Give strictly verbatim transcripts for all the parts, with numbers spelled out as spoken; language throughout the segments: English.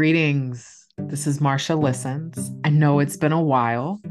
Greetings. This is Marsha Listens. I know it's been a while.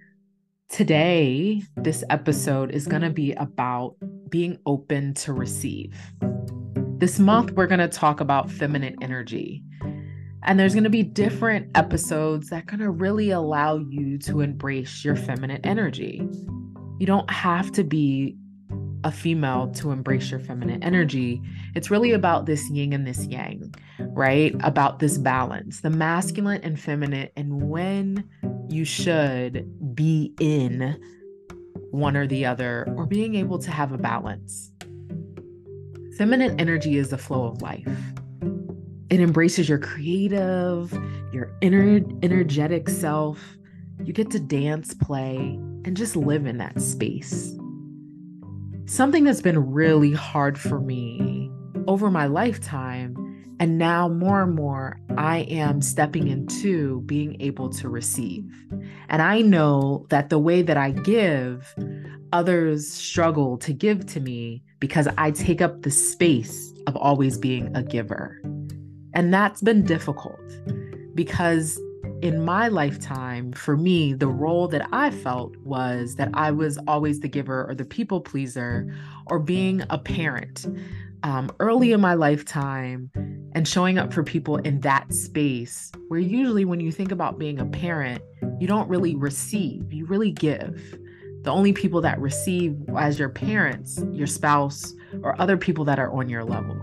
Today, this episode is going to be about being open to receive. This month, we're going to talk about feminine energy. And there's going to be different episodes that are going to really allow you to embrace your feminine energy. You don't have to be a female to embrace your feminine energy. It's really about this yin and this yang, right? About this balance, the masculine and feminine, and when you should be in one or the other, or being able to have a balance. Feminine energy is the flow of life. It embraces your creative, your inner energetic self. You get to dance, play, and just live in that space. Something that's been really hard for me over my lifetime, and now more and more, I am stepping into being able to receive. And I know that the way that I give, others struggle to give to me because I take up the space of always being a giver. And that's been difficult because in my lifetime, for me, the role that I felt was that I was always the giver or the people pleaser or being a parent um, early in my lifetime and showing up for people in that space where usually when you think about being a parent, you don't really receive, you really give. The only people that receive as your parents, your spouse, or other people that are on your level.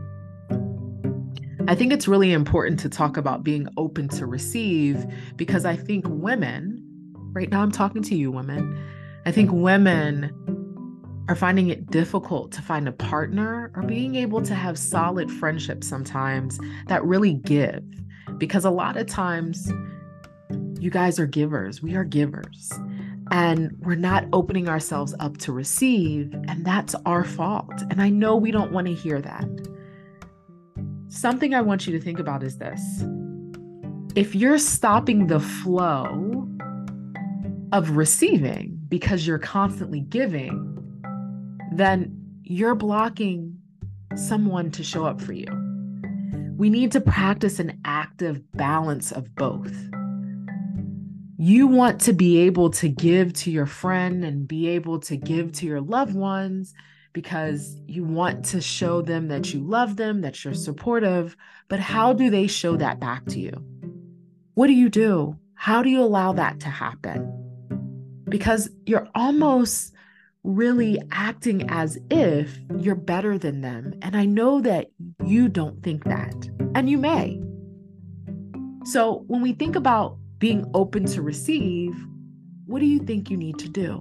I think it's really important to talk about being open to receive because I think women, right now I'm talking to you women, I think women are finding it difficult to find a partner or being able to have solid friendships sometimes that really give. Because a lot of times you guys are givers, we are givers, and we're not opening ourselves up to receive, and that's our fault. And I know we don't want to hear that. Something I want you to think about is this. If you're stopping the flow of receiving because you're constantly giving, then you're blocking someone to show up for you. We need to practice an active balance of both. You want to be able to give to your friend and be able to give to your loved ones because you want to show them that you love them, that you're supportive, but how do they show that back to you? What do you do? How do you allow that to happen? Because you're almost really acting as if you're better than them. And I know that you don't think that, and you may. So when we think about being open to receive, what do you think you need to do?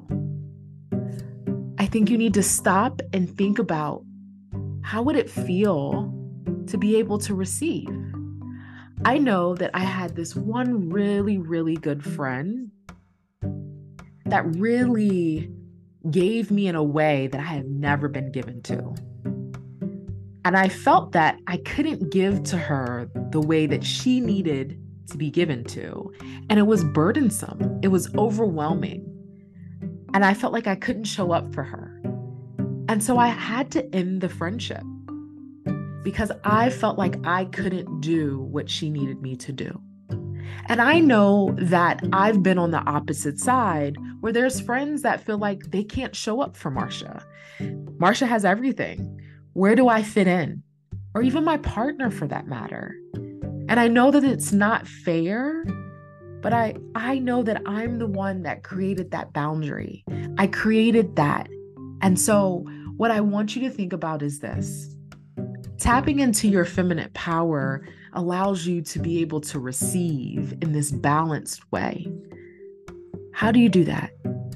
I think you need to stop and think about how would it feel to be able to receive? I know that I had this one really, really good friend that really gave me in a way that I have never been given to. And I felt that I couldn't give to her the way that she needed to be given to. And it was burdensome. It was overwhelming. And I felt like I couldn't show up for her. And so I had to end the friendship because I felt like I couldn't do what she needed me to do. And I know that I've been on the opposite side where there's friends that feel like they can't show up for Marsha. Marsha has everything. Where do I fit in? Or even my partner for that matter. And I know that it's not fair, but I, I know that I'm the one that created that boundary. I created that. And so what I want you to think about is this. Tapping into your feminine power allows you to be able to receive in this balanced way. How do you do that?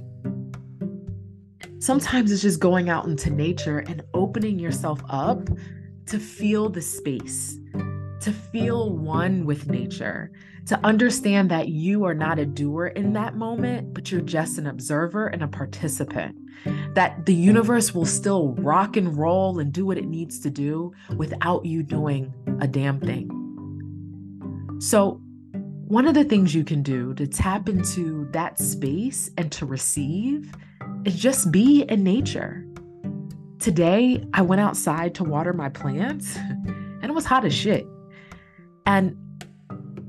Sometimes it's just going out into nature and opening yourself up to feel the space, to feel one with nature, to understand that you are not a doer in that moment, but you're just an observer and a participant, that the universe will still rock and roll and do what it needs to do without you doing a damn thing. So one of the things you can do to tap into that space and to receive is just be in nature. Today, I went outside to water my plants and it was hot as shit. And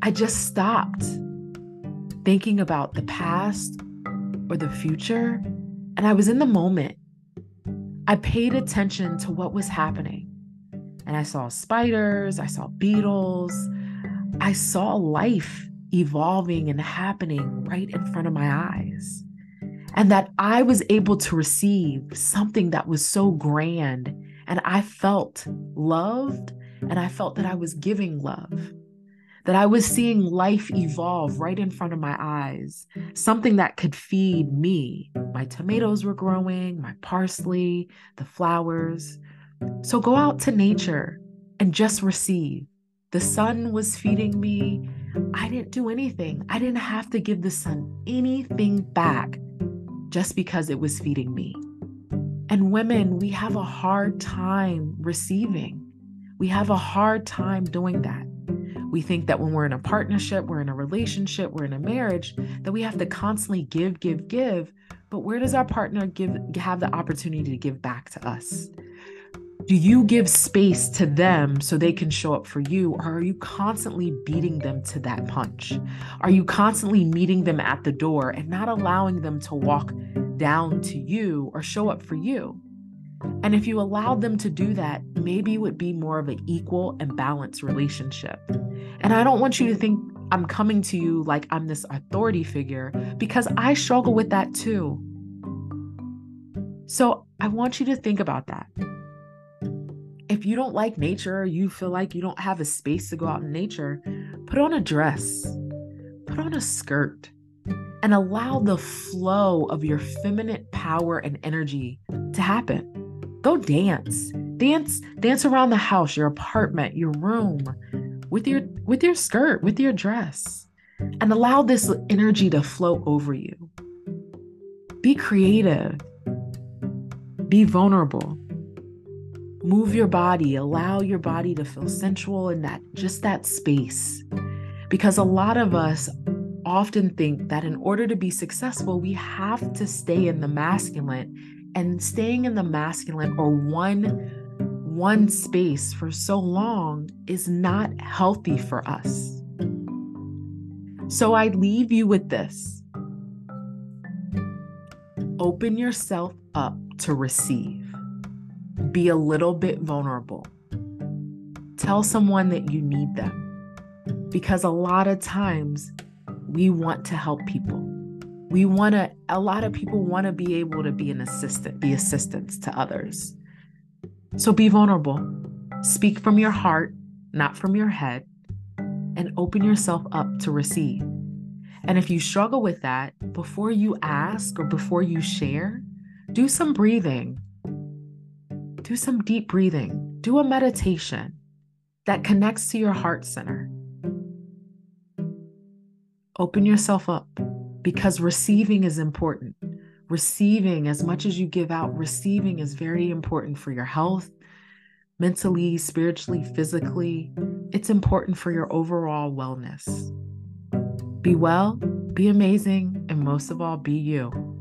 I just stopped thinking about the past or the future, and I was in the moment. I paid attention to what was happening, and I saw spiders, I saw beetles, I saw life evolving and happening right in front of my eyes. And that I was able to receive something that was so grand, and I felt loved, and I felt that I was giving love, that I was seeing life evolve right in front of my eyes, something that could feed me. My tomatoes were growing, my parsley, the flowers. So go out to nature and just receive. The sun was feeding me. I didn't do anything. I didn't have to give the sun anything back just because it was feeding me. And women, we have a hard time receiving. We have a hard time doing that. We think that when we're in a partnership, we're in a relationship, we're in a marriage, that we have to constantly give, give, give. But where does our partner give, have the opportunity to give back to us? Do you give space to them so they can show up for you? Or are you constantly beating them to that punch? Are you constantly meeting them at the door and not allowing them to walk down to you or show up for you? And if you allowed them to do that, maybe it would be more of an equal and balanced relationship. And I don't want you to think I'm coming to you like I'm this authority figure, because I struggle with that too. So I want you to think about that. If you don't like nature, or you feel like you don't have a space to go out in nature, put on a dress, put on a skirt, and allow the flow of your feminine power and energy to happen. Go dance, dance, dance around the house, your apartment, your room, with your, with your skirt, with your dress, and allow this energy to flow over you. Be creative, be vulnerable. Move your body, allow your body to feel sensual in that, just that space. Because a lot of us often think that in order to be successful, we have to stay in the masculine, and staying in the masculine or one, one space for so long is not healthy for us. So I leave you with this. Open yourself up to receive. Be a little bit vulnerable. Tell someone that you need them, because a lot of times we want to help people. We want to, a lot of people want to be able to be an assistant, be assistants to others. So be vulnerable. Speak from your heart, not from your head, and open yourself up to receive. And if you struggle with that, before you ask or before you share, do some breathing. Do some deep breathing. Do a meditation that connects to your heart center. Open yourself up, because receiving is important. Receiving, as much as you give out, receiving is very important for your health, mentally, spiritually, physically. It's important for your overall wellness. Be well, be amazing, and most of all, be you.